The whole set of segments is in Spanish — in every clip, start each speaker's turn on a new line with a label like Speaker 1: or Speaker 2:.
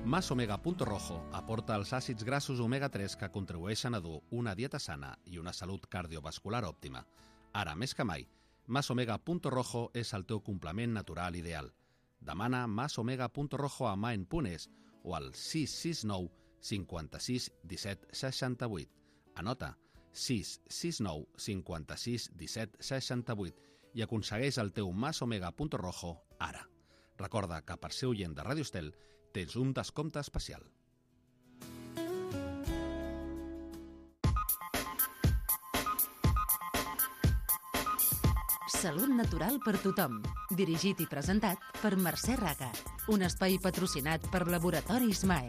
Speaker 1: Masomega.rojo aporta els àcids grassos omega-3 que contribueixen a dur una dieta sana i una salut cardiovascular òptima. Ara, més que mai, Masomega.rojo és el teu complement natural ideal. Demana Masomega.rojo a Maen.es o al 669 56 17 68. Anota 669 56 17 68 i aconsegueix el teu Masomega.rojo ara. Recorda que per ser oient de Ràdio Estel tens un descompte especial.
Speaker 2: Salut natural per tothom. Dirigit i presentat per Mercè Raga. Un espai patrocinat per Laboratoris Maen.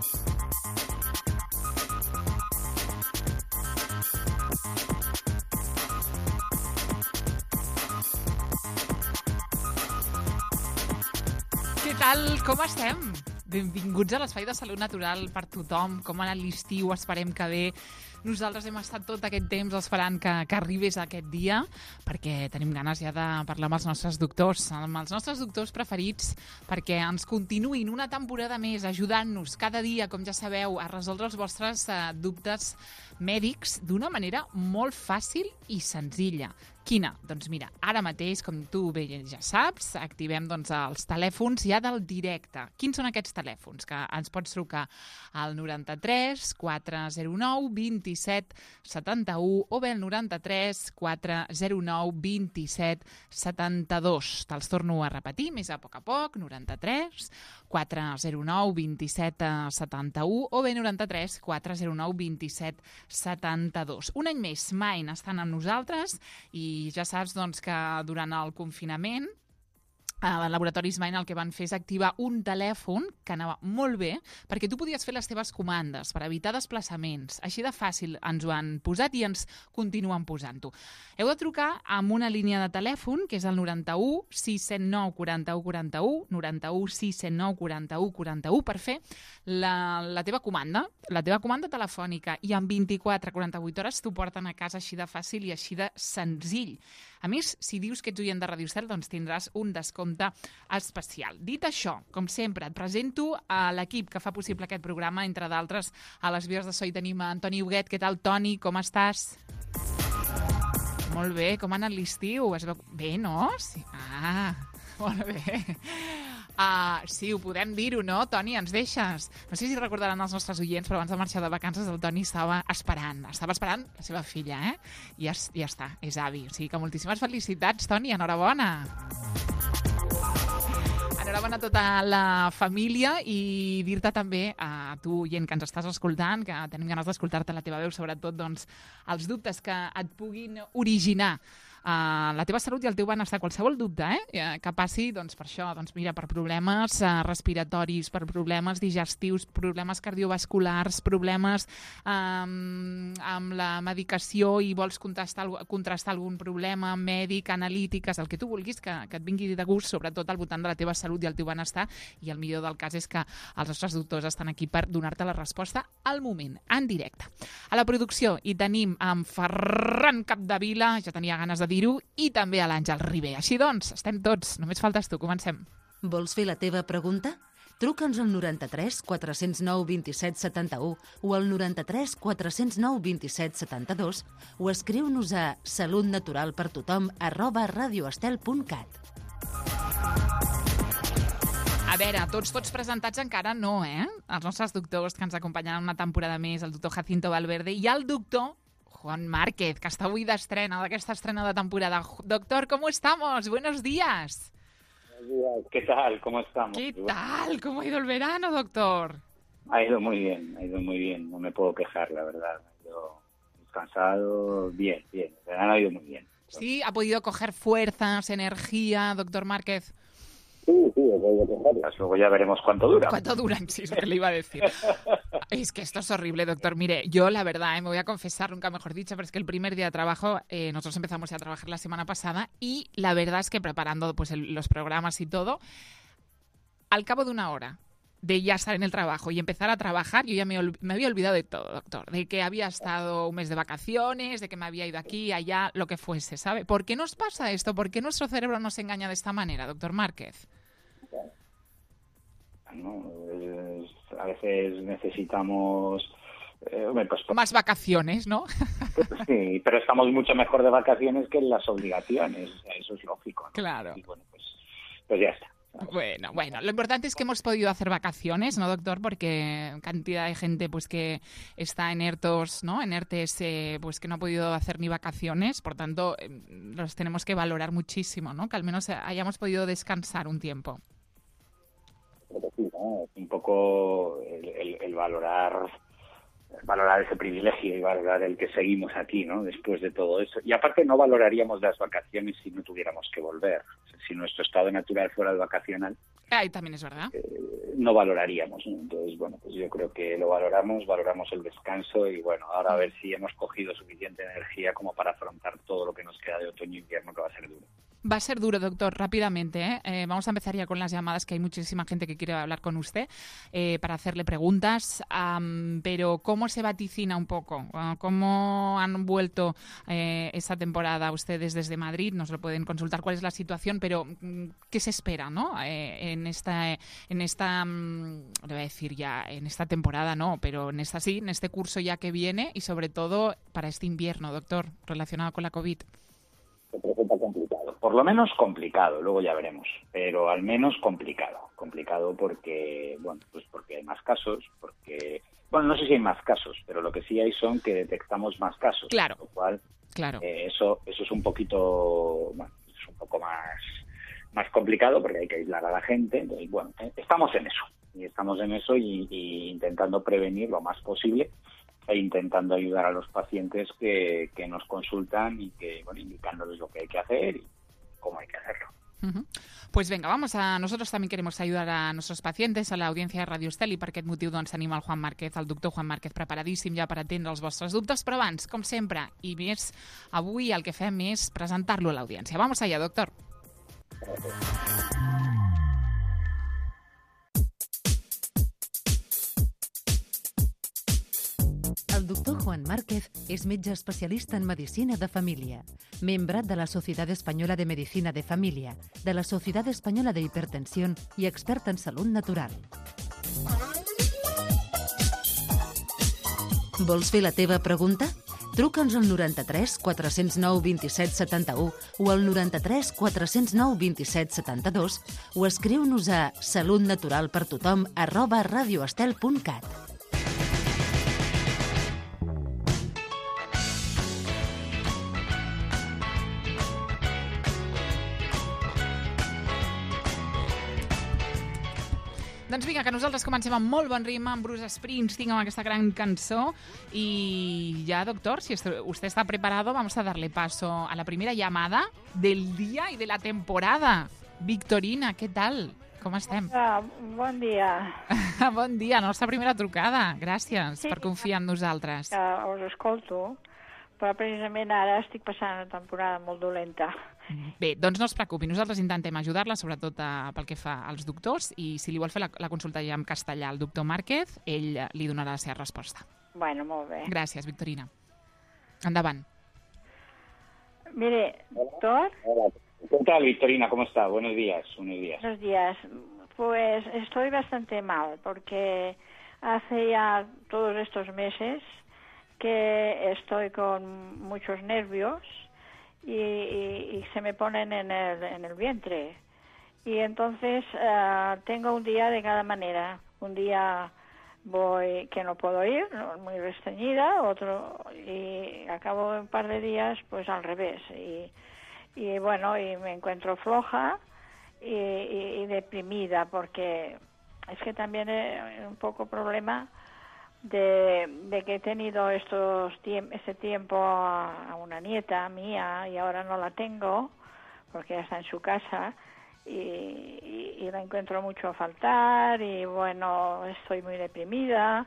Speaker 3: Què tal? Com estem? Benvinguts a l'Espai de Salut Natural per tothom. Com ha anat l'estiu? Esperem que bé. Nosaltres hem estat tot aquest temps esperant que arribés aquest dia perquè tenim ganes ja de parlar amb els nostres doctors preferits, perquè ens continuïn una temporada més ajudant-nos cada dia, com ja sabeu, a resoldre els vostres dubtes mèdics d'una manera molt fàcil i senzilla. Quina? Doncs mira, ara mateix, com tu bé ja saps, activem els telèfons ja del directe. Quins són aquests telèfons? Que ens pots trucar al 93 409 27 71 o bé al 93 409 27 72. Te'ls torno a repetir més a poc, 93 409 27 71 o bé 93 409 27 72. Un any més, Maen estan amb nosaltres i ja saps que durant el confinament a Laboratoris Maen el que van fer és activar un telèfon que anava molt bé perquè tu podies fer les teves comandes per evitar desplaçaments. Així de fàcil ens ho han posat i ens continuen posant-ho. Heu de trucar amb una línia de telèfon que és el 91 679 41 41, 91 679 41 41 per fer la teva comanda telefònica i en 24-48 hores t'ho porten a casa així de fàcil i així de senzill. A més, si dius que ets oient de Ràdio Estel, doncs tindràs un descompte especial. Dit això, com sempre, et presento a l'equip que fa possible aquest programa, entre d'altres, a les vies de so hi tenim a Toni Huguet. Què tal, Toni? Com estàs? Molt bé, com ha anat l'estiu? Es veu bé, no? Sí. Ah, molt bé. Sí, ho podem dir-ho, no? Toni, ens deixes? No sé si recordaran els nostres oients, però abans de marxar de vacances el Toni estava esperant la seva filla, I ja està, és avi. O sigui que moltíssimes felicitats, Toni, enhorabona. Enhorabona a tota la família i dir-te també a tu, oient, que ens estàs escoltant, que tenim ganes d'escoltar-te la teva veu, sobretot els dubtes que et puguin originar la teva salut i el teu benestar, qualsevol dubte que passi per això, mira, per problemes respiratoris, per problemes digestius, problemes cardiovasculars, problemes amb la medicació i vols contrastar algun problema mèdic, analítiques, el que tu vulguis, que et vingui de gust, sobretot al voltant de la teva salut i el teu benestar, i el millor del cas és que els nostres doctors estan aquí per donar-te la resposta al moment, en directe. A la producció hi tenim en Ferran Capdevila, ja tenia ganes de dir-ho, i també a l'Àngel Ribé. Així doncs, estem tots, només faltes tu, comencem.
Speaker 2: Vols fer la teva pregunta? Truca'ns al 93 409 27 71 o al 93 409 27 72 o escriu-nos a salutnaturalpertothom@radioestel.cat.
Speaker 3: A veure, tots presentats encara no, Els nostres doctors que ens acompanyen una temporada més, el doctor Jacinto Valverde i el doctor Juan Márquez, que està avui d'estrena, d'aquesta estrena de temporada. Doctor, ¿cómo estamos? Buenos días.
Speaker 4: Buenos días. ¿Qué tal? ¿Cómo estamos?
Speaker 3: ¿Qué tal? ¿Cómo ha ido el verano, doctor?
Speaker 4: Ha ido muy bien. No me puedo quejar, la verdad. Ha ido descansado, bien. El verano ha ido muy bien.
Speaker 3: Sí, ha podido coger fuerzas, energía, doctor Márquez.
Speaker 4: Sí, he podido cogerlas. Luego ya veremos cuánto dura.
Speaker 3: ¿Cuánto duran? Sí, es lo que le iba a decir. Es que esto es horrible, doctor. Mire, yo la verdad, me voy a confesar, nunca mejor dicho, pero es que el primer día de trabajo, nosotros empezamos ya a trabajar la semana pasada y la verdad es que preparando los programas y todo, al cabo de una hora de ya estar en el trabajo y empezar a trabajar, yo ya me había olvidado de todo, doctor. De que había estado un mes de vacaciones, de que me había ido aquí, allá, lo que fuese, ¿sabe? ¿Por qué nos pasa esto? ¿Por qué nuestro cerebro nos engaña de esta manera, doctor Márquez?
Speaker 4: ¿no? A veces necesitamos
Speaker 3: más vacaciones, ¿no?
Speaker 4: Sí, pero estamos mucho mejor de vacaciones que en las obligaciones, eso es lógico, ¿no?
Speaker 3: Claro.
Speaker 4: Y bueno, pues ya está.
Speaker 3: Bueno, lo importante es que hemos podido hacer vacaciones, ¿no, doctor? Porque cantidad de gente pues que está en ERTOs, ¿no? En ERTES, pues que no ha podido hacer ni vacaciones, por tanto, los tenemos que valorar muchísimo, ¿no? Que al menos hayamos podido descansar un tiempo.
Speaker 4: Sí, ¿no? Un poco el valorar ese privilegio y valorar el que seguimos aquí, ¿no? Después de todo eso. Y aparte no valoraríamos las vacaciones si no tuviéramos que volver. Si nuestro estado natural fuera el vacacional,
Speaker 3: ahí también es verdad.
Speaker 4: No valoraríamos, ¿no? Entonces, bueno, pues yo creo que lo valoramos el descanso y bueno, ahora a ver si hemos cogido suficiente energía como para afrontar todo lo que nos queda de otoño e invierno, que va a ser duro.
Speaker 3: Va a ser duro, doctor, rápidamente. Vamos a empezar ya con las llamadas, que hay muchísima gente que quiere hablar con usted para hacerle preguntas. Pero, ¿cómo se vaticina un poco? ¿Cómo han vuelto esta temporada ustedes desde Madrid? Nos lo pueden consultar cuál es la situación, pero ¿qué se espera, ¿no? En esta le voy a decir ya, en esta temporada no, pero en este curso ya que viene y sobre todo para este invierno, doctor, relacionado con la COVID.
Speaker 4: Se presenta complicado. Por lo menos complicado, luego ya veremos, pero al menos complicado. Complicado porque, bueno, pues porque hay más casos, porque, bueno, no sé si hay más casos, pero lo que sí hay son que detectamos más casos.
Speaker 3: Claro.
Speaker 4: Lo cual,
Speaker 3: claro.
Speaker 4: Eso es un poquito, bueno, es un poco más complicado porque hay que aislar a la gente. Entonces, bueno, estamos en eso y intentando prevenir lo más posible e intentando ayudar a los pacientes que nos consultan y que, bueno, indicándoles lo que hay que hacer y cómo hay que hacerlo.
Speaker 3: Uh-huh. Pues venga, nosotros también queremos ayudar a nuestros pacientes, a la audiència de Radio Estel, i per aquest motiu doncs tenim el Juan Márquez, el doctor Juan Márquez, preparadíssim ja per atendre els vostres dubtes, però abans, com sempre, i més avui el que fem és presentar-lo a l'audiència. Vamos allá, doctor.
Speaker 2: El doctor Juan Márquez és metge especialista en medicina de família, membre de la Societat Espanyola de Medicina de Família, de la Societat Espanyola de Hipertensión i expert en salut natural. Vols fer la teva pregunta? Truca'ns al 93 409 27 71 o al 93 409 27 72 o escriu-nos a salutnaturalpertothom@radioestel.cat.
Speaker 3: Doncs vinga, que nosaltres comencem amb molt bon ritme, amb Bruce Springsteen, amb aquesta gran cançó. Y ya, doctor, si usted está preparado, vamos a darle paso a la primera llamada del día y de la temporada. Victorina, què tal? Com estem?
Speaker 5: Bon dia.
Speaker 3: Bon dia, nostra primera trucada. Gràcies per confiar en nosaltres.
Speaker 5: Us escolto, però precisament ara estic passant una temporada molt dolenta.
Speaker 3: Bé, doncs no es preocupi, nosaltres intentem ajudar-la, sobretot pel que fa als doctors, i si li vol fer la consulta ja en castellà al doctor Márquez, ell li donarà la seva resposta.
Speaker 5: Bueno, molt bé.
Speaker 3: Gràcies, Victorina. Endavant.
Speaker 5: Mire, doctor.
Speaker 4: Hola. ¿Qué tal, Victorina? ¿Cómo está? Buenos días.
Speaker 5: Buenos días. Pues estoy bastante mal, porque hace ya todos estos meses que estoy con muchos nervios y se me ponen en el vientre. Y entonces tengo un día de cada manera. Un día voy que no puedo ir, muy restreñida, otro, y acabo un par de días pues al revés. Y bueno, y me encuentro floja y deprimida, porque es que también es un poco problema de que he tenido este tiempo a una nieta mía y ahora no la tengo porque ya está en su casa y la encuentro mucho a faltar y bueno, estoy muy deprimida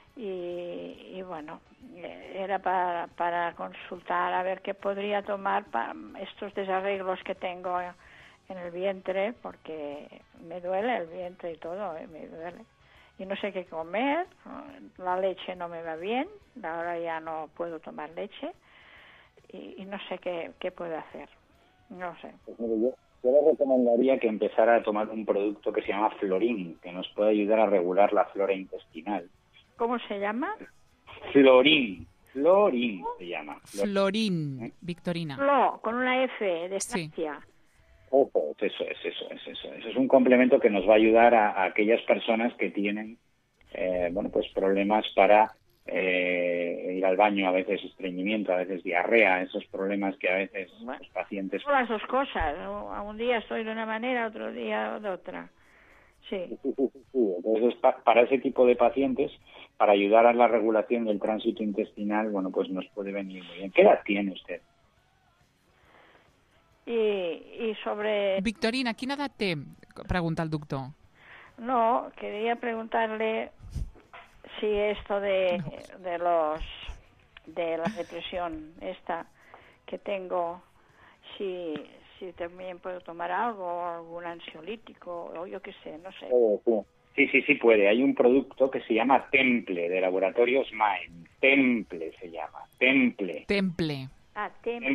Speaker 5: y bueno, era para consultar a ver qué podría tomar para estos desarreglos que tengo en el vientre, porque me duele el vientre y todo, me duele. Y no sé qué comer, la leche no me va bien, ahora ya no puedo tomar leche y no sé qué puedo hacer, no sé.
Speaker 4: Pues mire, yo le recomendaría que empezara a tomar un producto que se llama Florin, que nos puede ayudar a regular la flora intestinal.
Speaker 5: ¿Cómo se llama?
Speaker 4: Florin se llama.
Speaker 3: Florin, Victorina.
Speaker 5: Flo, con una F de
Speaker 3: Sí.
Speaker 5: Francia.
Speaker 4: Ojo, eso es un complemento que nos va a ayudar a aquellas personas que tienen pues problemas para ir al baño, a veces estreñimiento, a veces diarrea, esos problemas que a veces los pacientes...
Speaker 5: Son las dos cosas, ¿no? Un día estoy de una manera, otro día de otra. Sí.
Speaker 4: Entonces, para ese tipo de pacientes, para ayudar a la regulación del tránsito intestinal, bueno, pues nos puede venir muy bien. ¿Qué edad tiene usted?
Speaker 5: Y sobre...
Speaker 3: Victorina, quina edat té? Pregunta el doctor.
Speaker 5: No, quería preguntarle si esto de la depresión esta que tengo, si también puedo tomar algo, algún ansiolítico, o yo qué sé, no sé.
Speaker 4: Sí puede. Hay un producto que se llama Temple, de Laboratorios Mind. Temple se llama. Temple.
Speaker 5: Ah,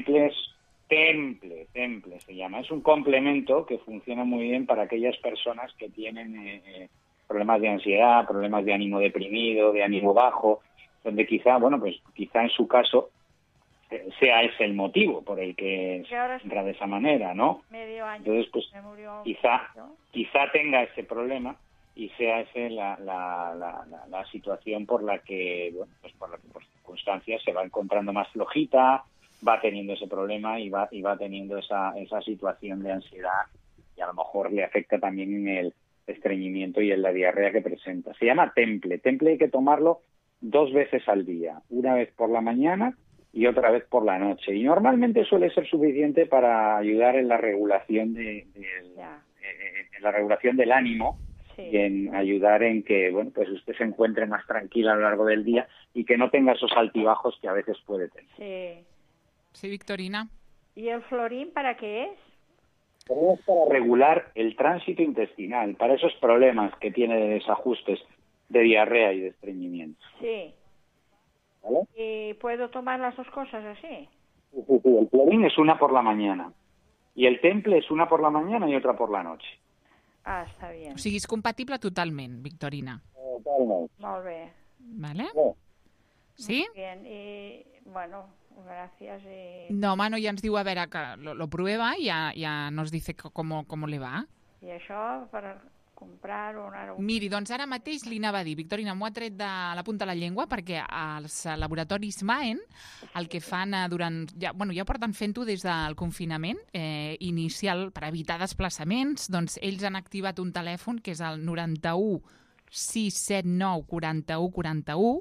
Speaker 4: Temple se llama. Es un complemento que funciona muy bien para aquellas personas que tienen problemas de ansiedad, problemas de ánimo deprimido, de ánimo bajo, donde quizá en su caso sea ese el motivo por el que entra de esa manera, ¿no?
Speaker 5: Medio año.
Speaker 4: Entonces, pues
Speaker 5: me murió,
Speaker 4: quizá tenga ese problema y sea ese la situación por la que, por circunstancias se va encontrando más flojita, va teniendo ese problema y va teniendo esa situación de ansiedad, y a lo mejor le afecta también en el estreñimiento y en la diarrea que presenta. Se llama Temple. Temple hay que tomarlo 2 veces al día, una vez por la mañana y otra vez por la noche. Y normalmente suele ser suficiente para ayudar en la regulación en la regulación del ánimo, sí, y en ayudar en que pues usted se encuentre más tranquila a lo largo del día y que no tenga esos altibajos que a veces puede tener.
Speaker 3: Sí, Victorina.
Speaker 5: ¿Y el Florin para qué es?
Speaker 4: Es para regular el tránsito intestinal, para esos problemas que tiene de desajustes, de diarrea y de estreñimiento.
Speaker 5: Sí.
Speaker 4: ¿Vale?
Speaker 5: ¿Y puedo tomar las dos cosas así?
Speaker 4: Sí. El Florin es una por la mañana y el Temple es una por la mañana y otra por la noche.
Speaker 5: Ah, està bien.
Speaker 3: O sigui, és compatible totalment, Victorina.
Speaker 4: Totalment.
Speaker 5: Molt bé.
Speaker 3: ¿Vale?
Speaker 5: Sí? Muy bien. Y, bueno, gracias.
Speaker 3: No, home, ja ens diu, a veure, que lo prueba y ya nos dice cómo le va.
Speaker 5: I això per comprar una...
Speaker 3: Miri, doncs ara mateix li anava a dir, Victorina, m'ho ha tret de la punta de la llengua, perquè els laboratoris Maen el que fan ja porten fent-ho des del confinament inicial per evitar desplaçaments, doncs ells han activat un telèfon que és el 91 679 41 41,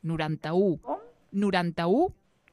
Speaker 3: 91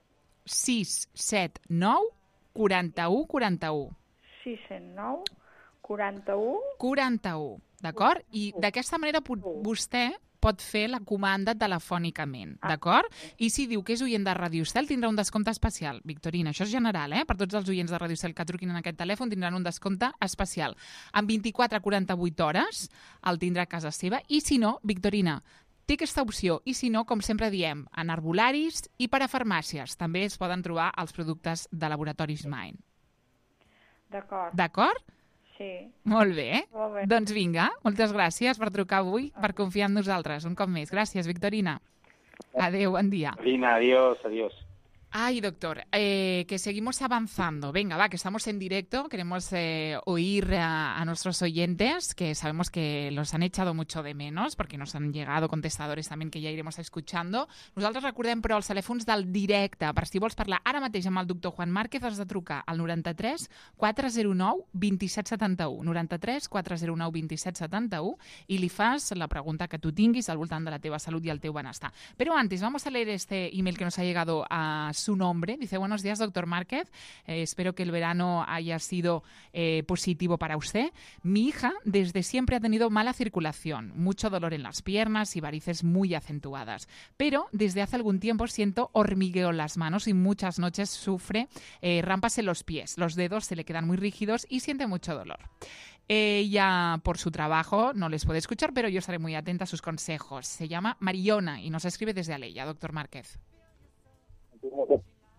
Speaker 3: 679 41 41.
Speaker 5: 679 41
Speaker 3: 41, d'acord? I d'aquesta manera vostè pot fer la comanda telefònicament, d'acord? I si diu que és oient de Ràdio Cel, tindrà un descompte especial. Victorina, això és general, Per tots els oients de Ràdio Cel que truquin en aquest telèfon tindran un descompte especial. En 24 a 48 hores el tindrà a casa seva. I si no, Victorina, té aquesta opció. I si no, com sempre diem, en arbolaris i per a farmàcies. També es poden trobar els productes de Laboratoris Maen.
Speaker 5: D'acord.
Speaker 3: D'acord?
Speaker 5: Sí.
Speaker 3: Molt bé.
Speaker 5: Molt bé.
Speaker 3: Doncs vinga, moltes gràcies per trucar avui, per confiar en nosaltres un cop més. Gràcies, Victorina. Adeu, bon dia.
Speaker 4: Lina, adiós.
Speaker 3: Ay, doctor, que seguimos avanzando. Venga, va, que estamos en directo. Queremos oír a nuestros oyentes, que sabemos que los han echado mucho de menos, porque nos han llegado contestadores también que ja iremos escuchando. Nosaltres recordem, però, els telèfons del directe. Per si vols parlar ara mateix amb el doctor Juan Márquez, has de trucar al 93 409 2771. 93 409 2771 i li fas la pregunta que tu tinguis al voltant de la teva salut i el teu benestar. Però antes, vamos a leer este email que nos ha llegado a su nombre. Dice: buenos días, doctor Márquez. Espero que el verano haya sido positivo para usted. Mi hija desde siempre ha tenido mala circulación, mucho dolor en las piernas y varices muy acentuadas. Pero desde hace algún tiempo siento hormigueo en las manos y muchas noches sufre rampas en los pies. Los dedos se le quedan muy rígidos y siente mucho dolor. Ella, por su trabajo, no les puede escuchar, pero yo estaré muy atenta a sus consejos. Se llama Mariona y nos escribe desde Alella, doctor Márquez.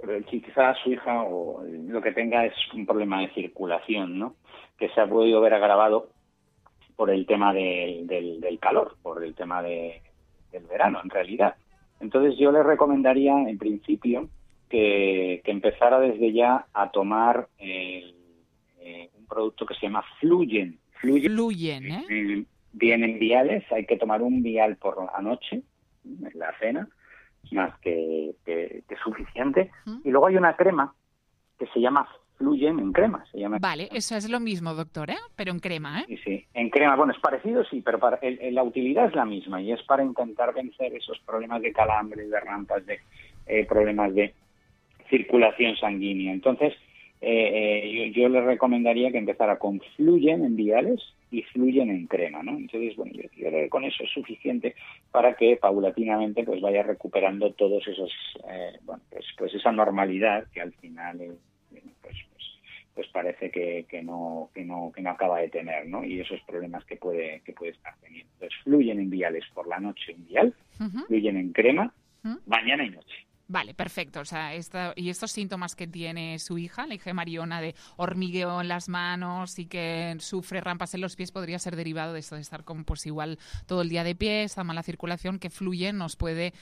Speaker 4: quizás su hija o lo que tenga es un problema de circulación, ¿no? Que se ha podido ver agravado por el tema del calor, por el tema del verano, en realidad. Entonces yo le recomendaría, en principio, que empezara desde ya a tomar un producto que se llama Fluyen.
Speaker 3: Fluyen, ¿eh?
Speaker 4: Bien en viales, hay que tomar un vial por la noche, en la cena, más que suficiente. Y luego hay una crema que se llama Fluyen en crema.
Speaker 3: Vale, eso es lo mismo, doctor, ¿eh? Pero en crema, ¿eh?
Speaker 4: Sí, en crema. Bueno, es parecido, sí, pero la utilidad es la misma y es para intentar vencer esos problemas de calambres, de rampas, de problemas de circulación sanguínea. Entonces, yo le recomendaría que empezara con Fluyen en viales y Fluyen en crema, ¿no? Entonces, bueno, yo creo que con eso es suficiente para que paulatinamente pues vaya recuperando todos esos, pues esa normalidad que al final pues parece que no acaba de tener, ¿no? Y esos problemas que puede estar teniendo. Entonces, Fluyen en viales por la noche un vial, Fluyen en crema, mañana y noche.
Speaker 3: Vale, perfecto. O sea, estos síntomas que tiene su hija, la hija de Mariona, de hormigueo en las manos y que sufre rampas en los pies, podría ser derivado de esto, de estar como pues igual todo el día de pie, esta mala circulación que fluye, nos puede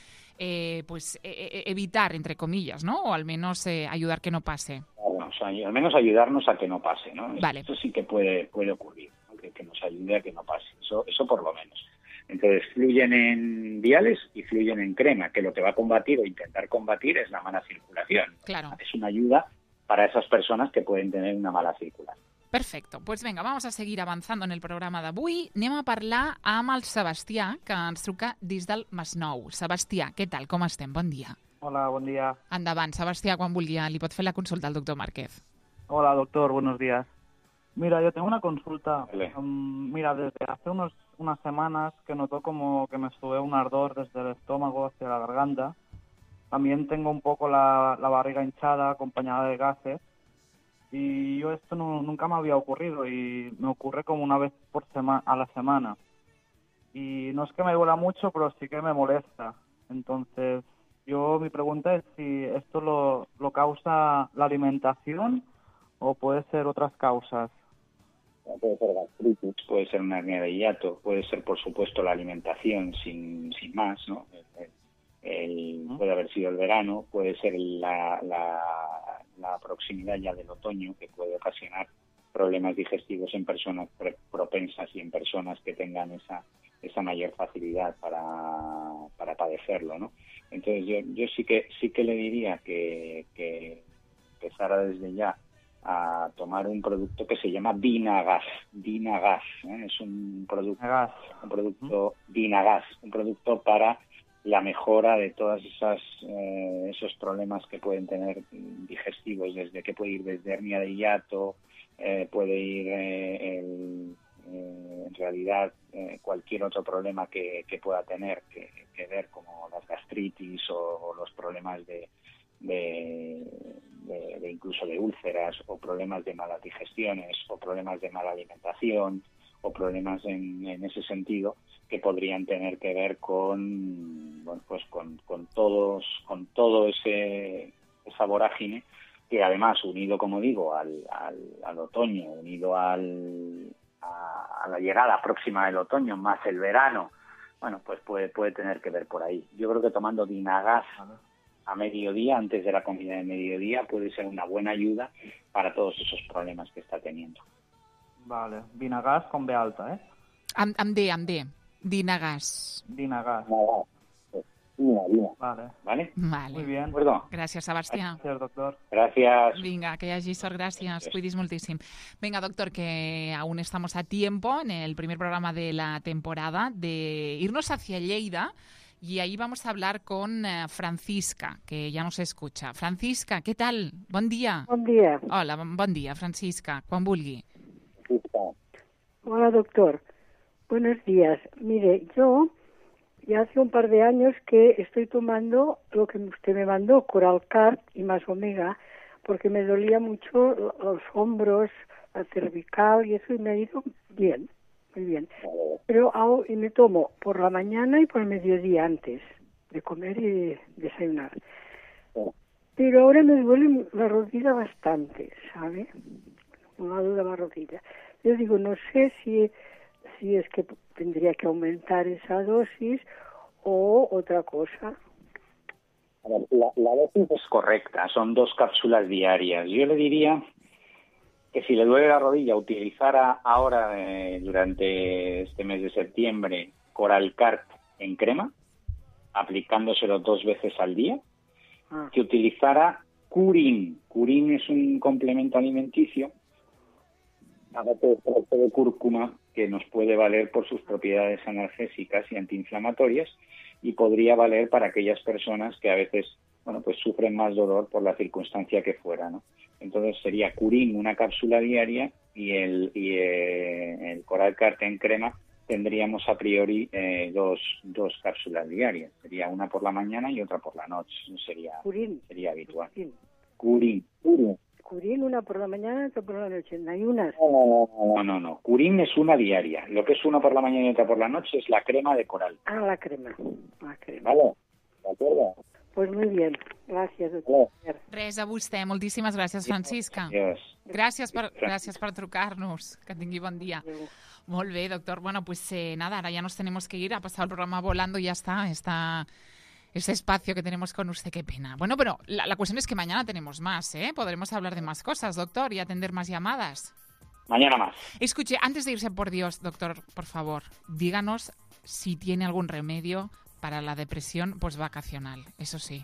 Speaker 3: evitar, entre comillas, ¿no? O al menos ayudar que no pase.
Speaker 4: Bueno, o sea, al menos ayudarnos a que no pase, ¿no?
Speaker 3: Vale.
Speaker 4: Esto sí que puede ocurrir, ¿no? Que nos ayude a que no pase. Eso por lo menos. Entonces, Fluyen en viales y Fluyen en crema, que lo que va a combatir o intentar combatir es la mala circulación.
Speaker 3: Claro.
Speaker 4: Es una ayuda para esas personas que pueden tener una mala circulación.
Speaker 3: Perfecte. Pues vinga, vamos a seguir avançant en el programa d'avui. Anem a parlar amb el Sebastià, que ens truca des del Masnou. Sebastià, què tal? Com estem? Bon dia.
Speaker 6: Hola, buen día.
Speaker 3: Endavant, Sebastià, quan vulgui, li pot fer la consulta al doctor Márquez.
Speaker 6: Hola, doctor, buenos días. Mira, yo tengo una consulta.
Speaker 4: Vale.
Speaker 6: Mira, desde hace unas semanas que noto como que me sube un ardor desde el estómago hacia la garganta. También tengo un poco la barriga hinchada, acompañada de gases. Y yo esto nunca me había ocurrido y me ocurre como una vez a la semana. Y no es que me duela mucho, pero sí que me molesta. Entonces, mi pregunta es si esto lo causa la alimentación o puede ser otras causas.
Speaker 4: Puede ser gastritis, puede ser una hernia de hiato, puede ser, por supuesto, la alimentación sin más, ¿no? Puede haber sido el verano, puede ser la proximidad ya del otoño, que puede ocasionar problemas digestivos en personas propensas y en personas que tengan esa mayor facilidad para padecerlo, ¿no? Entonces yo sí que le diría que empezara desde ya a tomar un producto que se llama Dinagas. Dinagas, ¿eh? Es un producto Dinagas, un producto para la mejora de todas esos problemas que pueden tener digestivos, que puede ir desde hernia de hiato, puede ir en realidad cualquier otro problema que pueda tener que ver, como las gastritis o los problemas de incluso de úlceras, o problemas de malas digestiones, o problemas de mala alimentación, o problemas en ese sentido que podrían tener que ver con todo esa vorágine, que además, unido, como digo, al otoño, unido a la llegada próxima del otoño, más el verano, bueno, pues puede tener que ver por ahí. Yo creo que tomando Dinagas a mediodía, antes de la comida de mediodía, puede ser una buena ayuda para todos esos problemas que está teniendo.
Speaker 6: Vale, Dinagas con B alta, ¿eh?
Speaker 3: Amb D. Dinagas.
Speaker 6: Dinagas.
Speaker 4: Dina.
Speaker 6: Vale.
Speaker 3: Vale.
Speaker 6: Muy bien.
Speaker 4: Perdó.
Speaker 3: Gràcies, Sebastià.
Speaker 6: Gràcies, doctor.
Speaker 4: Gracias.
Speaker 3: Vinga, que hi hagi sort, gràcies. Cuidis moltíssim. Venga, doctor, que aún estamos a tiempo en el primer programa de la temporada de irnos hacia Lleida. Y ahí vamos a hablar con Francisca, que ya nos escucha. Francisca, ¿qué tal? Bon dia.
Speaker 7: Bon dia.
Speaker 3: Hola, bon dia, Francisca. Quan vulgui.
Speaker 7: Hola, doctor. Buenos días. Mire, yo ya hace un par de años que estoy tomando lo que usted me mandó, Coralcart y más Omega, porque me dolía mucho los hombros, la cervical y eso, y me ha ido bien, muy bien. Pero y me tomo por la mañana y por el mediodía antes de comer y desayunar. pero ahora me duele la rodilla bastante, ¿sabe? Un lado de la rodilla. Yo digo, no sé si es que tendría que aumentar esa dosis o otra cosa.
Speaker 4: A ver, la dosis es correcta, son 2 cápsulas diarias. Yo le diría que si le duele la rodilla, utilizara ahora, durante este mes de septiembre, Coralcart en crema, aplicándoselo 2 veces al día, que utilizara Curin. Curin es un complemento alimenticio a base de extracto de cúrcuma que nos puede valer por sus propiedades analgésicas y antiinflamatorias, y podría valer para aquellas personas que a veces, bueno, pues sufren más dolor por la circunstancia que fuera, ¿no? Entonces sería Curin, una cápsula diaria, y el Coralcart en crema tendríamos a priori 2 cápsulas diarias. Sería una por la mañana y otra por la noche. Sería habitual. Curin.
Speaker 7: Curin, una por la mañana y otra por la noche. ¿No hay unas?
Speaker 4: No. Curin es una diaria. Lo que es una por la mañana y otra por la noche es la crema de coral.
Speaker 7: Ah, la crema.
Speaker 4: Vale, ¿de acuerdo?
Speaker 7: Pues muy bien. Gràcies, doctor.
Speaker 3: Res a vostè. Moltíssimes gràcies, Francisca.
Speaker 4: Adiós.
Speaker 3: Gràcies per trucar-nos. Que tingui bon dia. Molt bé, doctor. Bueno, pues nada, ahora ya nos tenemos que ir. Ha pasado el programa volando y ya está. Ese espacio que tenemos con usted, qué pena. Bueno, pero la cuestión es que mañana tenemos más, ¿eh? Podremos hablar de más cosas, doctor, y atender más llamadas.
Speaker 4: Mañana más.
Speaker 3: Escuche, antes de irse, por Dios, doctor, por favor, díganos si tiene algún remedio para la depresión postvacacional, eso sí.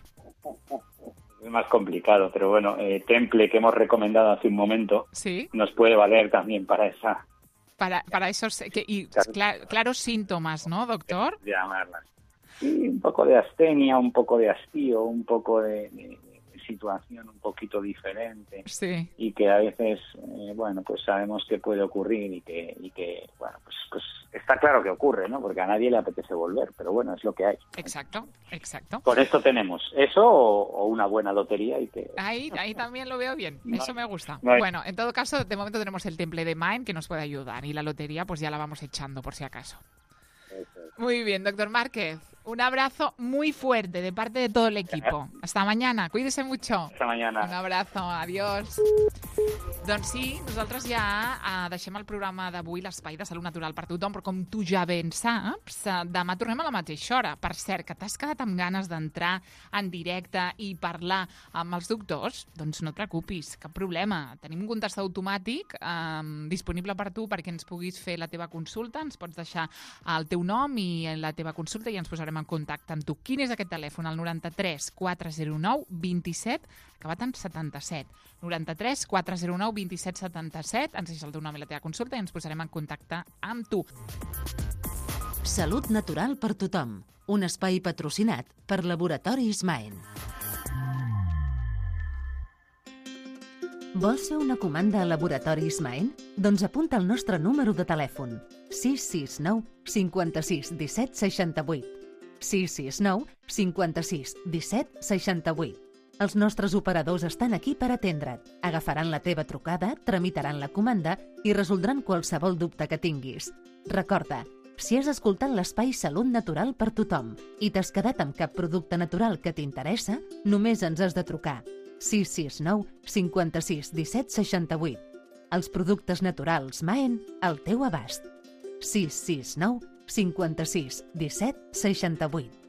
Speaker 4: Es más complicado, pero bueno, Temple, que hemos recomendado hace un momento,
Speaker 3: ¿sí?
Speaker 4: Nos puede valer también para esa...
Speaker 3: Para esos claros síntomas, ¿no, doctor?
Speaker 4: Llamarlas. Sí, un poco de astenia, un poco de hastío, un poco de situación un poquito diferente,
Speaker 3: sí,
Speaker 4: y que a veces, bueno, pues sabemos que puede ocurrir y que bueno, pues está claro que ocurre, ¿no? Porque a nadie le apetece volver, pero bueno, es lo que hay.
Speaker 3: Exacto.
Speaker 4: Con esto tenemos eso o una buena lotería y que...
Speaker 3: Ahí también lo veo bien,
Speaker 4: no,
Speaker 3: eso me gusta.
Speaker 4: No
Speaker 3: bueno, en todo caso, de momento tenemos el Temple de Mind que nos puede ayudar, y la lotería pues ya la vamos echando por si acaso. Muy bien, doctor Márquez. Un abrazo muy fuerte de parte de todo el equipo. Hasta mañana. Cuídese mucho.
Speaker 4: Hasta mañana.
Speaker 3: Un abrazo. Adiós. Doncs sí, nosaltres ja deixem el programa d'avui, l'Espai de Salut Natural per Tothom, però com tu ja ben saps, demà tornem a la mateixa hora. Per cert, que t'has quedat amb ganes d'entrar en directe i parlar amb els doctors, doncs no et preocupis, cap problema. Tenim un contestador automàtic disponible per tu perquè ens puguis fer la teva consulta. Ens pots deixar el teu nom i la teva consulta i ens posarem en contacte amb tu. Quin és aquest telèfon? El 93 409 27, acabat en 77. 93 409 27 77. Ens deixa el teu nom i la teva consulta i ens posarem en contacte amb tu.
Speaker 2: Salut natural per tothom. Un espai patrocinat per Laboratoris Maen. Vols fer una comanda a Laboratoris Maen? Doncs apunta el nostre número de telèfon: 669 56 17 68. 669 56 17 68. Els nostres operadors estan aquí per atendre't. Agafaran la teva trucada, tramitaran la comanda i resoldran qualsevol dubte que tinguis. Recorda, si has escoltat l'espai Salut Natural per Tothom i t'has quedat amb cap producte natural que t'interessa, només ens has de trucar. 669 56 17 68. Els productes naturals Maen al teu abast. 669 56 17 68.